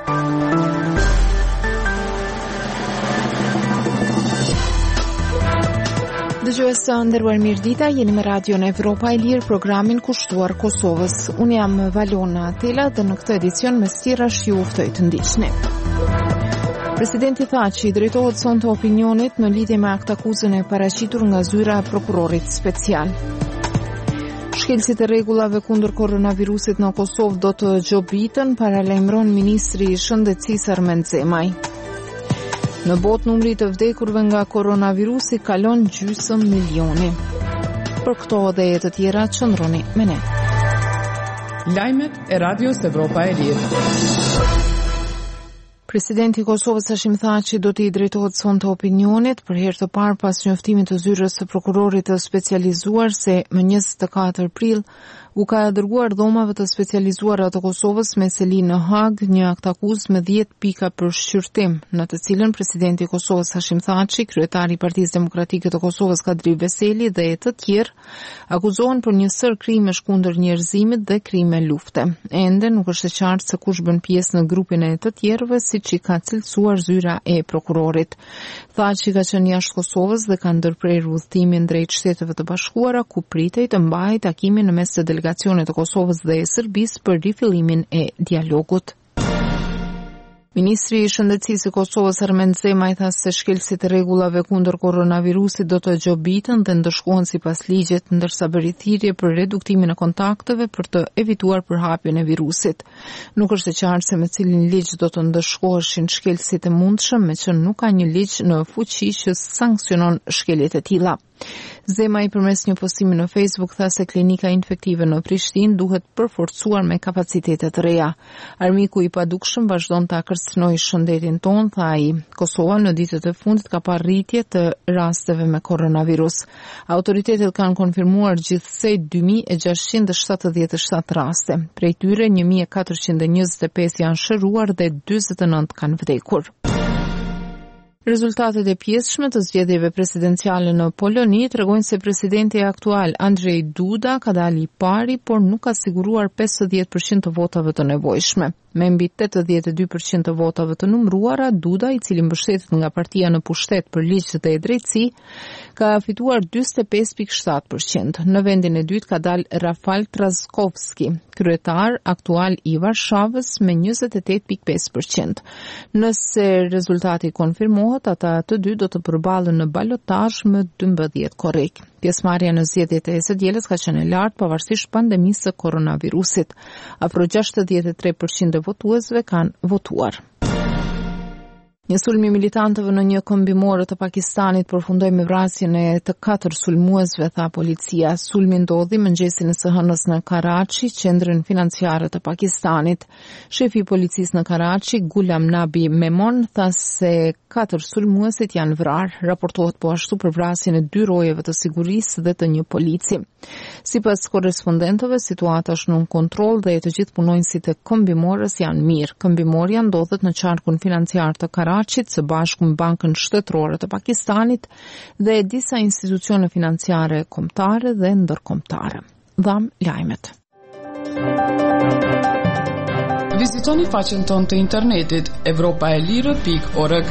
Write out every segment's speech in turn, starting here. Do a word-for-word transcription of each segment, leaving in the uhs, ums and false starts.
Dëgjues të nderuar, mirëdita, jeni me Radion Evropa e Lirë, programin kushtuar Kosovës. Unë jam Valona Tela dhe në këtë edicion me stirash ju ftoj të ndiqni. Presidenti tha që i drejtohet sonte opinionit në lidhje me aktakuzën e paraqitur nga zyra e prokurorit special. Shkelësit e rregullave kundër koronavirusit në Kosovë do të gjobitën, paralajmëron ministri i Shëndetësisë Armend Zemaj. Në botë numri të vdekurve nga koronavirusi kalon gjysmë milioni. Për këto dhe e të tjera qëndroni me ne. Lajmet e Radios Evropa e Lirë. Presidenti i Kosovës Hashim Thaçi do t'i drejtohet sonte opinionit për herë të parë pas njoftimit të zyrës së prokurorit të specializuar se më njëzet e katër prill u ka dërguar dhomave të specializuara të Kosovës me seli në Hag një aktakuzë me dhjetë pika për shqyrtim, në të cilën presidenti i Kosovës Hashim Thaçi, kryetari i Partisë Demokratike të Kosovës Kadri Veseli dhe të tjerë akuzohen për një sër krimesh kundër njerëzimit dhe krime lufte. Ende nuk është e qartë se kush bën pjesë në grupin e të tjerëve, siç i ka cilësuar zyra e prokurorit. Thaçi ka qenë jashtë Kosovës dhe ka ndërprerë udhëtimin drejt Shteteve të Bashkuara, ku pritej të mbajë takimin në mes të delegacionit të Kosovës dhe e Serbisë për rifillimin e dialogut. Ministri i Shëndetësisë i Kosovës Armend Zemaj tha se shkelësit e rregullave kundër koronavirusit do të gjobitën dhe ndëshkohen sipas ligjit, ndërsa bëri thirrje për reduktimin e kontakteve për të evituar përhapjen e virusit. Nuk është e qartë se me cilin ligj do të ndëshkoheshin shkelësit e mundshëm, me që nuk ka një ligj në fuqi që sanksionon shkeljet e tilla. Zemaj përmes një postimi në Facebook tha se klinika infektive në Prishtinë duhet përforcuar me kapacitete të reja. Armiku i padukshëm vazhdon ta kërcënojë shëndetin ton, tha ai. Kosova në ditët e fundit ka parë rritje të rasteve me koronavirus. Autoritetet kanë konfirmuar gjithsej dy mijë e gjashtëqind e shtatëdhjetë e shtatë raste. Prej tyre një mijë e katërqind e njëzet e pesë janë shëruar dhe dyzet e nëntë kanë vdekur. Rezultatet e pjesëshme të zgjedhjeve presidenciale në Poloni tregojnë se presidenti aktual Andrzej Duda ka dalë i pari, por nuk ka siguruar pesëdhjetë përqind të votave të nevojshme. Me mbi tetëdhjetë e dy përqind të votave të numëruara, Duda, i cili mbështetet nga partia në pushtet për ligj dhe drejtësi, ka fituar njëzet e pesë pikë shtatë përqind. Në vendin e dytë ka dalë Rafal Trzaskowski, kryetar aktual i Varshavës me njëzet e tetë pikë pesë përqind. Nëse rezultati konfirmohet, ata të dy do të përballen në balotazh me dymbëdhjetë korrik. Pjesëmarrja në zgjedhjet e së dielës ka qenë e lartë pavarësisht pandemisë së koronavirusit. Afro gjashtëdhjetë e tre përqind e votuesve kanë votuar. Një sulm i militantëve në një kombimore të Pakistanit përfundoi me vrasjen e të katër sulmuesve, tha policia. Sulmi ndodhi mëngjesin e së hënës në Karachi, qendrën financiare të Pakistanit. Shefi i policisë në Karachi, Gulam Nabi Memon, tha se katër sulmuesit janë vrarë. Raportohet po ashtu për vrasjen e dy rojeve të sigurisë dhe të një polici. Sipas korrespondentëve, situata është nën kontroll dhe të gjithë punonjësit e kombimorës janë mirë. Kombimorja ndodhet në qarkun financiar të Karachit së bashku me Bankën Shtetërore të Pakistanit dhe disa institucione financiare kombëtare dhe ndërkombëtare. Dham lajmet. Vizitoni faqen tonë të internetit evropa e lirë pikë org.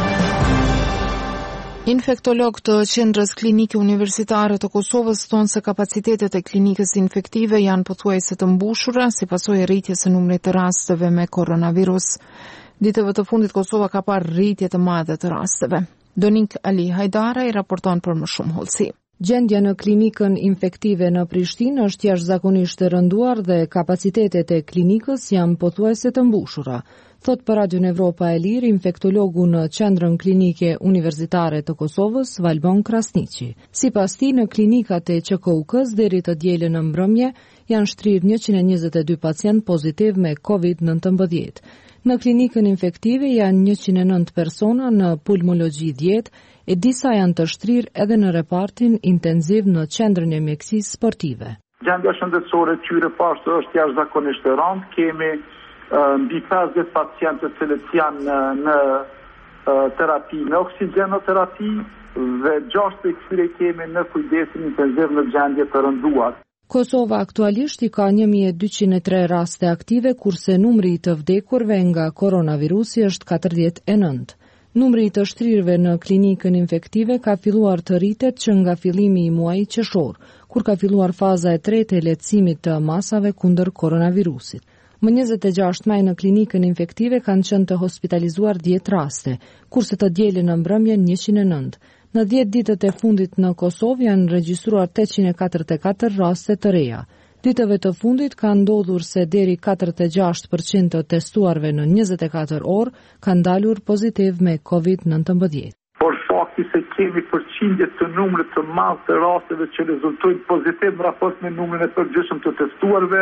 Infektolog të Qendrës Klinike Universitare të Kosovës thonë se kapacitetet e klinikës infektive janë pothuajse të mbushura si pasojë e rritjes së numrit të rasteve me koronavirus. Ditëve të fundit Kosova ka parë rritje të madhe të rasteve. Donik Ali Hajdara i raporton për më shumë hollësi. Gjendja në klinikën infektive në Prishtinë është jashtëzakonisht e rënduar dhe kapacitetet e klinikës janë pothuajse të mbushura, thot për Radion Evropa e Lirë infektologu në Qendrën Klinike Universitare të Kosovës, Valbon Krasniqi. Sipas tij, në klinikat e Q K U K-s deri të dielën në mbrëmje janë shtrirë njëqind e njëzet e dy pacient pozitiv me kovid nëntëmbëdhjetë. Në klinikën infektive janë njëqind e nëntë persona, në pulmologji dhjetë, e disa janë të shtrirë edhe në repartin intenziv në qendrën e mjekësisë sportive. Gjendja shëndetësore e tyre pashtë është jashtëzakonisht e rëndë. Kemi mbi pesëdhjetë pacientë të cilët janë në terapi, në oksigjenoterapi dhe gjashtë e këtyre kemi në kujdesin intenziv në gjendje të rënduar. Kosova aktualisht i ka një mijë e dyqind e tre raste aktive, kurse numri i të vdekurve nga koronavirusi është katërdhjetë e nëntë. Numri i të shtrirëve në klinikën infektive ka filluar të rritet që nga fillimi i muajit qershor, kur ka filluar faza e tretë e lehtësimit të masave kundër koronavirusit. Më njëzet e gjashtë maj në klinikën infektive kanë qenë të hospitalizuar dhjetë raste, kurse të dielën në mbrëmje njëqind e nëntë. Në dhjetë ditët e fundit në Kosovë janë regjistruar tetëqind e katërdhjetë e katër raste të reja. Ditëve të fundit ka ndodhur se deri katërdhjetë e gjashtë përqind të testuarve në njëzet e katër orë kanë dalur pozitiv me kovid nëntëmbëdhjetë. Por fakti se kemi përqindje të numrit të madh të rasteve që rezultojnë pozitiv në raport me numrin e përgjithshëm të testuarve,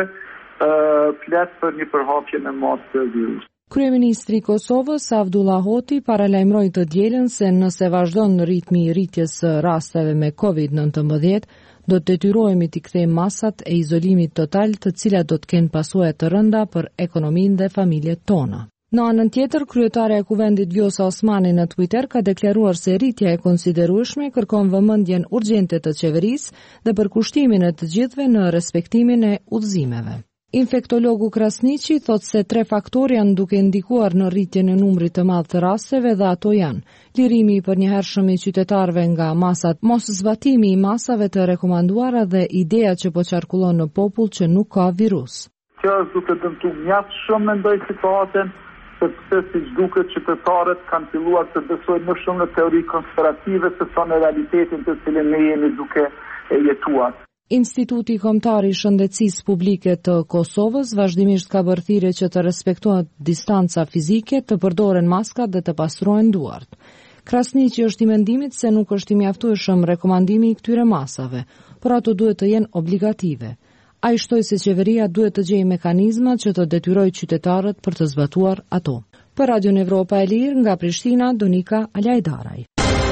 flet për një përhapje në masë të virusit. Kryeministri i Kosovës, Avdullah Hoti, paralajmëroi të dielën se nëse vazhdon ritmi i rritjes së rasteve me kovid nëntëmbëdhjetë, do të detyrohemi t'i kthejmë masat e izolimit total, të cilat do të kenë pasojë të rënda për ekonominë dhe familjet tona. Në anën tjetër, kryetaria e Kuvendit Vjosa Osmani në Twitter ka deklaruar se rritja e konsiderueshme kërkon vëmendjen urgjente të qeverisë dhe përkushtimin e të gjithëve në respektimin e udhëzimeve. Infektologu Krasniqi thot se tre faktorë janë duke ndikuar në rritjen e numrit të madh të rasteve dhe ato janë: lirimi i përnjëhershëm i qytetarëve nga masat, mos zbatimi i masave të rekomanduara dhe ideja që po qarkullon në popull që nuk ka virus. Kjo është duke dëmtuar mjaft shumë mendoj situatën, sepse siç duket qytetarët kanë filluar të besojnë më shumë në teori konspirative se sa në realitetin të cilin ne jemi duke e jetuar. Instituti Kombëtar i Shëndetësisë Publike të Kosovës vazhdimisht ka bërë thirrje që të respektohet distanca fizike, të përdoren maskat dhe të pastrohen duart. Krasniqi është i mendimit se nuk është i mjaftueshëm rekomandimi i këtyre masave, por ato duhet të jenë obligative. Ai shtoi se qeveria duhet të gjejë mekanizma që të detyrojë qytetarët për të zbatuar ato. Për Radio Evropa e Lirë nga Prishtina, Donika Alajdaraj.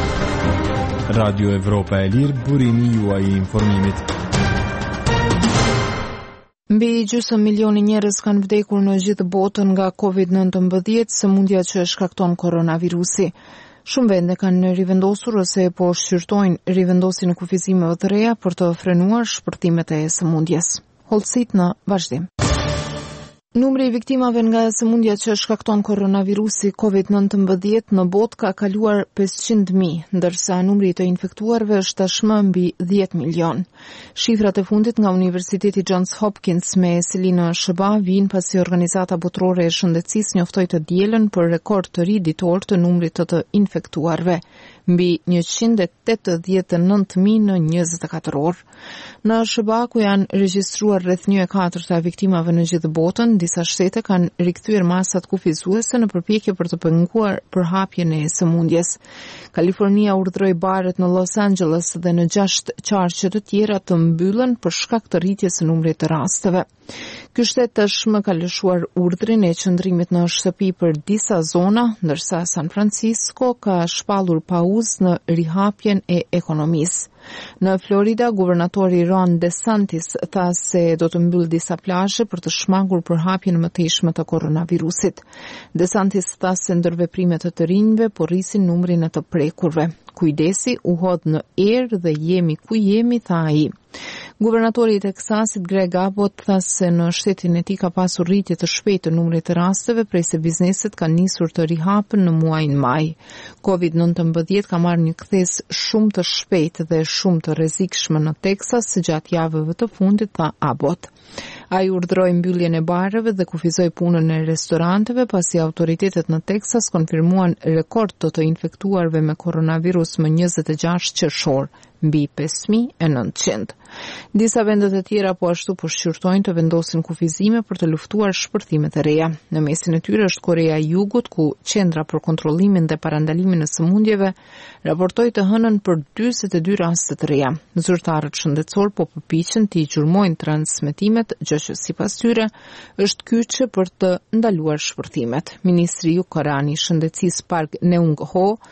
Radio Evropa e Lirë, burimi juaj i informimit. Mbi gjysmë milioni njerëz kanë vdekur në gjithë botën nga kovid nëntëmbëdhjetë, sëmundja që shkakton koronavirusi. Shumë vende kanë rivendosur ose po shqyrtojnë rivendosin e kufizimeve të reja për të frenuar shpërtimet e sëmundjes. Holësit në vazhdim. Numri i viktimave nga sëmundja që shkakton koronavirusi kovid nëntëmbëdhjetë në botë ka kaluar pesëqind mijë, ndërsa numri i të infektuarve është tashmë mbi dhjetë milion. Shifrat e fundit nga Universiteti Johns Hopkins me Selina Shëba vijnë pasi Organizata Botërore e Shëndetësisë njoftoi të dielën për rekord të ri ditor të numrit të të infektuarve, mbi njëqind e tetëdhjetë e nëntë mijë në njëzet e katër orë. Në Shëba, ku janë regjistruar rreth një e katërta e viktimave në gjithë botën, disa shtete kanë rikthyer masat kufizuese në përpjekje për të penguar përhapjen e sëmundjes. Kalifornia urdhëroi baret në Los Angeles dhe në gjashtë qarqe të tjera të mbyllen për shkak të rritjes së numrit të rasteve. Ky shtet tashmë ka lëshuar urdhrin e qëndrimit në shtëpi për disa zona, ndërsa San Francisco ka shpallur pauzë në rihapjen e ekonomisë. Në Florida, guvernatori Ron DeSantis tha se do të mbyll disa plazhe për të shmangur përhapjen më të ishme të koronavirusit. DeSantis tha se ndërveprimet të të rinjve po rrisin numrin e të prekurve. Kujdesi u hodh në erë dhe jemi ku jemi, tha ai. Guvernatori i Teksasit Greg Abbott tha se në shtetin e tij ka pasur rritje të shpejtë të numrit të rasteve prej se bizneset kanë nisur të rihapen në muajin maj. kovid nëntëmbëdhjetë ka marrë një kthes shumë të shpejtë dhe shumë të rrezikshme në Teksas gjatë javëve të fundit, tha Abbott. Ai urdhëroi mbylljen e bareve dhe kufizoi punën e restoranteve pasi autoritetet në Teksas konfirmuan rekord të të infektuarve me koronavirus më njëzet e gjashtë qershor, mbi pesë mijë e nëntëqind. Disa vende të tjera po ashtu po shqyrtojnë të vendosin kufizime për të luftuar shpërthimet e reja. Në mesin e tyre është Korea e Jugut, ku Qendra për kontrollimin dhe parandalimin e sëmundjeve raportoi të hënën për dyzet e dy raste të reja. Zyrtarët shëndetësor po përpiqen të gjurmojnë transmetimet, gjë që sipas tyre është kyçe për të ndaluar shpërthimet. Ministri jugokorean i shëndetësisë Park Neung-ho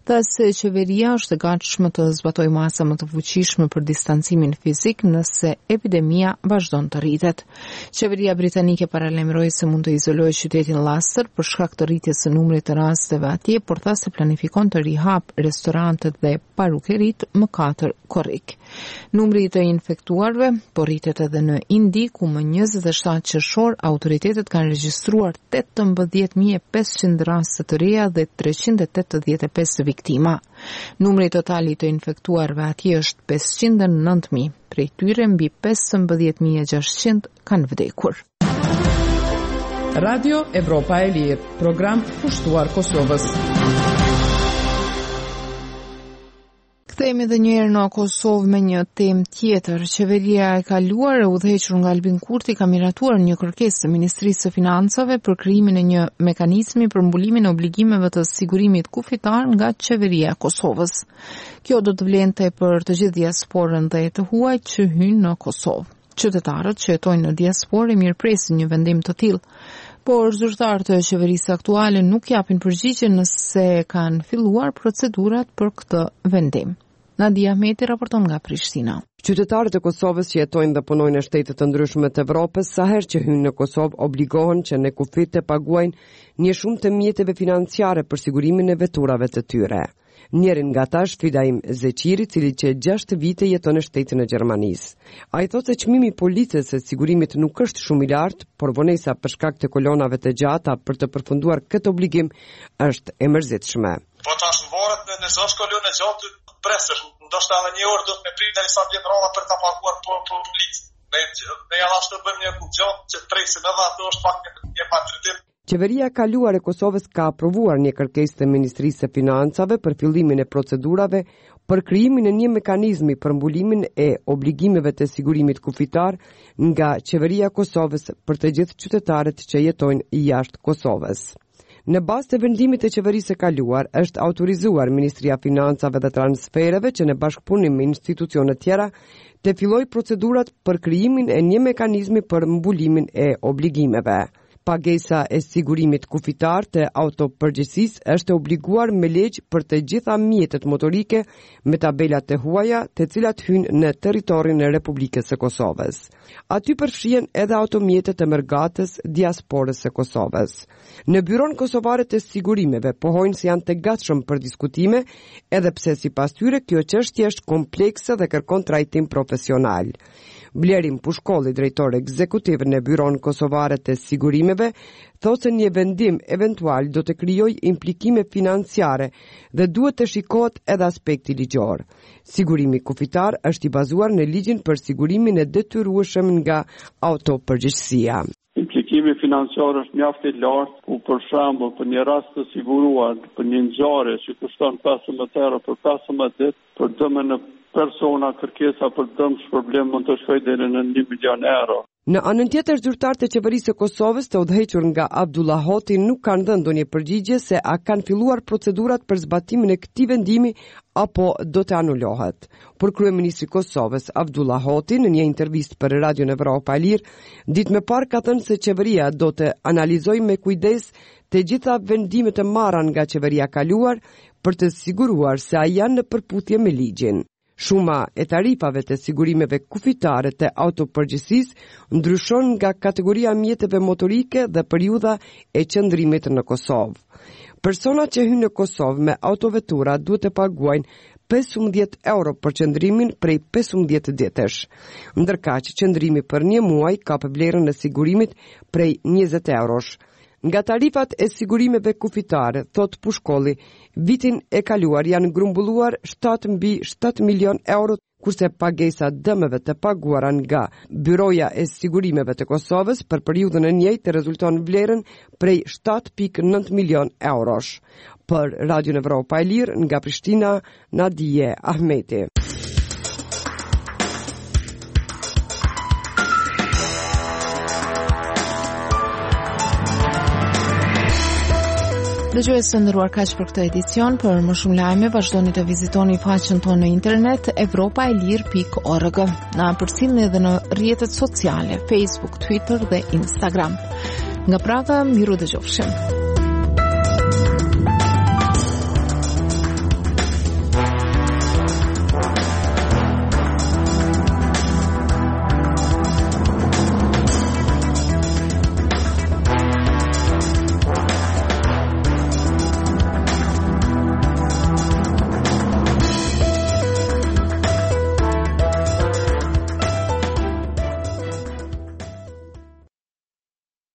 Thasë qeveria është e gatshme të zbatojë masa më të fuqishme për distancimin fizik nëse epidemia vazhdon të rritet. Qeveria britanike paralajmëroi se mund të izolojë qytetin Leicester për shkak të rritjes së numrit të rasteve atje, por tha se planifikon të rihap restorantet dhe parukeritë më katër korrik. Numri i të infektuarve po rritet edhe në Indi, ku më njëzet e shtatë qershor autoritetet kanë regjistruar tetëmbëdhjetë mijë e pesëqind raste të reja dhe treqind e tetëdhjetë e pesë viktima. Numri total i të infektuarve atje është pesëqind e nëntë mijë, prej tyre mbi pesëmbëdhjetë mijë e gjashtëqind kanë vdekur. Radio Evropa e Lirë, program pushtuar Kosovës. Kthehemi edhe një herë në Kosovë me një temë tjetër. Qeveria e kaluar e udhëhequr nga Albin Kurti ka miratuar një kërkesë të Ministrisë së Financave për krijimin e një mekanizmi për mbulimin e obligimeve të sigurimit kufitar nga Qeveria e Kosovës. Kjo do të vlente për të gjithë diasporën dhe të huaj që hyjnë në Kosovë. Qytetarët që jetojnë në diasporë mirëpresin një vendim të tillë, por zyrtarët e qeverisë aktuale nuk japin përgjigje nëse kanë filluar procedurat për këtë vendim. Nadia Ahmeti raporton nga Prishtina. Qytetarët e Kosovës që jetojnë dhe punojnë në shtete të ndryshme të Evropës, sa herë që hyjnë në Kosovë obligohen që në kufit të paguajnë një shumë të mjeteve financiare për sigurimin e veturave të tyre. Njërin nga ta është Fidaim Zeqiri, cili që gjashtë vite jeton në shtetin e Gjermanisë. Ai thotë se çmimi i policës së sigurimit nuk është shumë i lartë, por vonesa për shkak të kolonave të gjata për të përfunduar këtë obligim është e mërzitshme. Po tash varet në çdo kolonë gjatë presësh, ndoshta edhe një orë do të më prit derisa të jetë rrova për ta paguar po po policë. Ne ne ja ashtu bëjmë një gjatë që presim edhe ato është pak një patritim. Qeveria e kaluar e Kosovës ka aprovuar një kërkesë të Ministrisë së Financave për fillimin e procedurave për krijimin e një mekanizmi për mbulimin e obligimeve të sigurimit kufitar nga Qeveria e Kosovës për të gjithë qytetarët që jetojnë jashtë Kosovës. Në bazë të vendimit të qeverisë së kaluar, është autorizuar Ministria e Financave dhe Transfereve që në bashkëpunim me institucione tjera të fillojë procedurat për krijimin e një mekanizmi për mbulimin e obligimeve. Pagesa e sigurimit kufitar të autopërgjegjësisë është obliguar me ligj për të gjitha mjetet motorike me tabelat të huaja, të cilat hyjnë në territorin e Republikës së Kosovës. Aty përfshihen edhe automjetet e mërgatës diasporës së Kosovës. Në Byron Kosovare të Sigurimeve pohojnë se janë të gatshëm për diskutime, edhe pse sipas tyre kjo çështje është komplekse dhe kërkon trajtim profesional. Blerim Pushkolli, drejtor ekzekutiv në Byron Kosovare të Sigurimeve, thotë se një vendim eventual do të krijojë implikime financiare dhe duhet të shikohet edhe aspekti ligjor. Sigurimi kufitar është i bazuar në ligjin për sigurimin e detyrueshëm nga autopërgjegjësia. Implikimi financiar është mjaft i lartë, ku për shembull për një rast të siguruar për një ngjarje që kushton pesëmbëdhjetë euro për pesëmbëdhjetë ditë, për dëmën e persona, kërkesa për dëm shpërblim mund të shkojë deri në një milion euro. Në anën tjetër, zyrtarët e qeverisë së Kosovës të udhëhequr nga Abdullah Hoti nuk kanë dhënë ndonjë përgjigje se a kanë filluar procedurat për zbatimin e këtij vendimi apo do të anulohet. Por kryeministri i Kosovës, Abdullah Hoti, në një intervistë për Radio Evropa e Lirë, ditë më parë ka thënë se qeveria do të analizojë me kujdes të gjitha vendimet e marra nga qeveria kaluar për të siguruar se a janë në përputhje me ligjin. Shuma e tarifave të sigurimeve kufitare të autopërgjegjësisë ndryshon nga kategoria mjeteve motorike dhe periudha e qëndrimit në Kosovë. Personat që hyjnë në Kosovë me autovetura duhet të paguajnë pesëmbëdhjetë euro për qëndrimin prej pesëmbëdhjetë ditësh, ndërkaq qëndrimi për një muaj ka vlerën e sigurimit prej njëzet eurosh. Nga tarifat e sigurimeve kufitare, thot Pushkolli, vitin e kaluar janë grumbulluar shtatë mbi shtatë milion euro, kurse pagesa dëmeve të paguara nga Byroja e Sigurimeve të Kosovës për periudhën e njëjtë rezulton vlerën prej shtatë pikë nëntë milion eurosh. Për Radio Evropa e Lirë nga Prishtina, Nadia Ahmeti. Dëgjues të nderuar, kaq për këtë edicion. Për më shumë lajme vazhdoni të vizitoni faqen tonë në internet evropaelir pikë org. Na përcjellni edhe në rrjetet sociale, Facebook, Twitter dhe Instagram. Nga Praga, miru dëgjofshim.